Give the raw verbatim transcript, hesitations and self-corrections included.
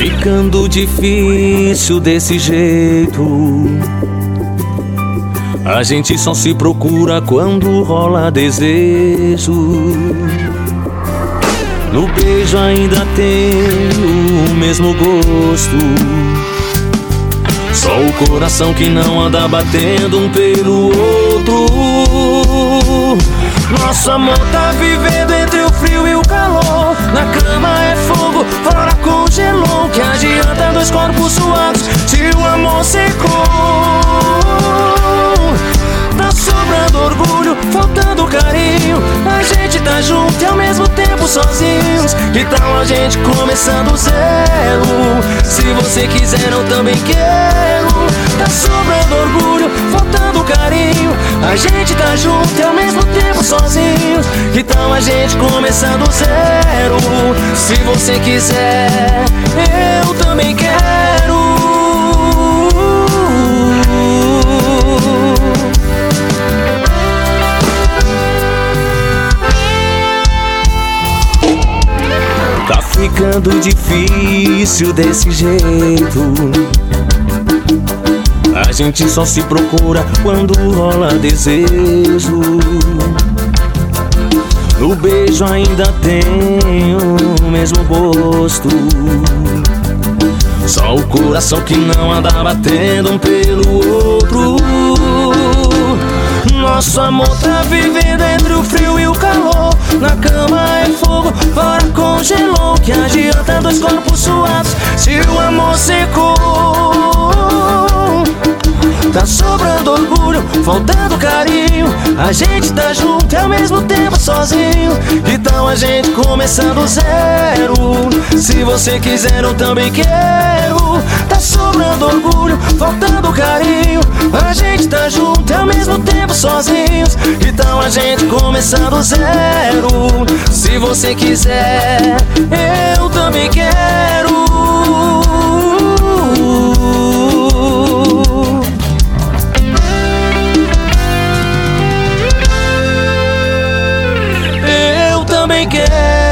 ficando difícil desse jeito. A gente só se procura quando rola desejo. No beijo ainda tem o mesmo gosto, só o coração que não anda batendo um pelo outro. Nosso amor tá vivendo entre o frio e o calor. Na cama é fogo, fora congelou. Que adianta dois corpos suados se o amor secou? Tá sobrando orgulho, faltando carinho. A gente tá junto e ao mesmo tempo sozinhos. Que tal a gente começando zero? Se você quiser eu também quero. Tá sobrando orgulho, faltando carinho. A gente tá junto e ao mesmo tempo sozinhos. Que tal a gente começando zero? Se você quiser, eu também quero. Tá ficando difícil desse jeito. A gente só se procura quando rola desejo. No beijo ainda tem o mesmo gosto, só o coração que não anda batendo um pelo outro. Nosso amor tá vivendo entre o frio e o calor. Na cama é fogo, fora congelou. Que adianta dois corpos suados se o amor secou? Tá sobrando orgulho, faltando carinho. A gente tá junto e ao mesmo tempo sozinho. Que tal a gente começando zero? Se você quiser eu também quero. Tá sobrando orgulho, faltando carinho. A gente tá junto e ao mesmo tempo sozinhos. Que tal a gente começando zero? Se você quiser, eu também quero. Eu também quero.